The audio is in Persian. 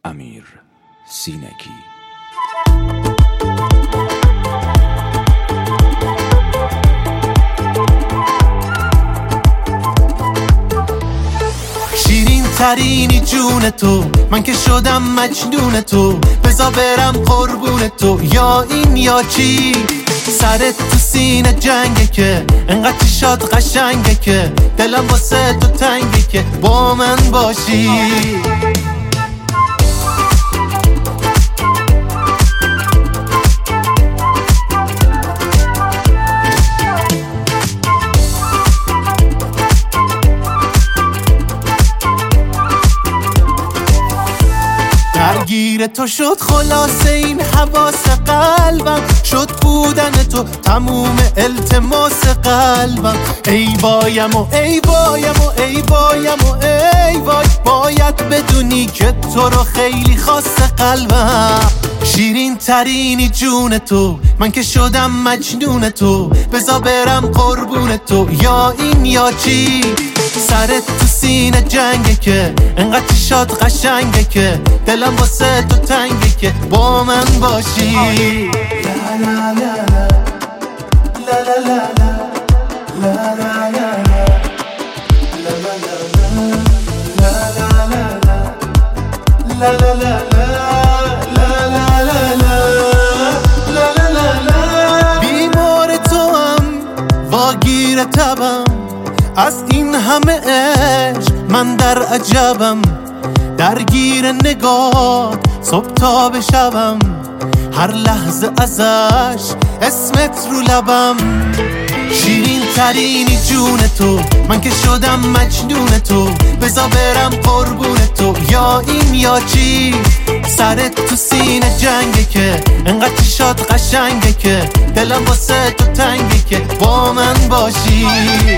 امیر سینگی. شیرین ترینی جون تو، من که شدم مجنون تو، بزا برم قربون تو، یا این یا چی؟ سرت تو سینه جنگه که انقدر چشات قشنگه که دلم واسه تو تنگه که با من باشی. درگیر تو شد خلاصه این حواس قلبم، شد بودن تو تموم التماس قلبم. ای وایم و ای وایم و ای وایم و ای وای، باید بدونی که تو رو خیلی خاص قلبم. شیرین ترینی جون تو، من که شدم مجنون تو، بزا برم قربون تو، یا این یا چی؟ سرت تو سینه جنگه که انقدر چشات قشنگه که دلم واسه تو تنگه که با من باشی. لا لا لا لا لا لا لا لا لا لا لا لا بیمار تو هم واگیر تبم، از این همه عشق من در عجبم. درگیر نگاه صبح تا به شبم، هر لحظه ازش اسمت رو لبم. شیرین ترینی جون تو، من که شدم مجنون تو، بزا برم قربون تو، یا این یا چی؟ سرت تو سینه جنگه که انقدر چشات قشنگه که دلم واسه تو تنگه که با من باشی.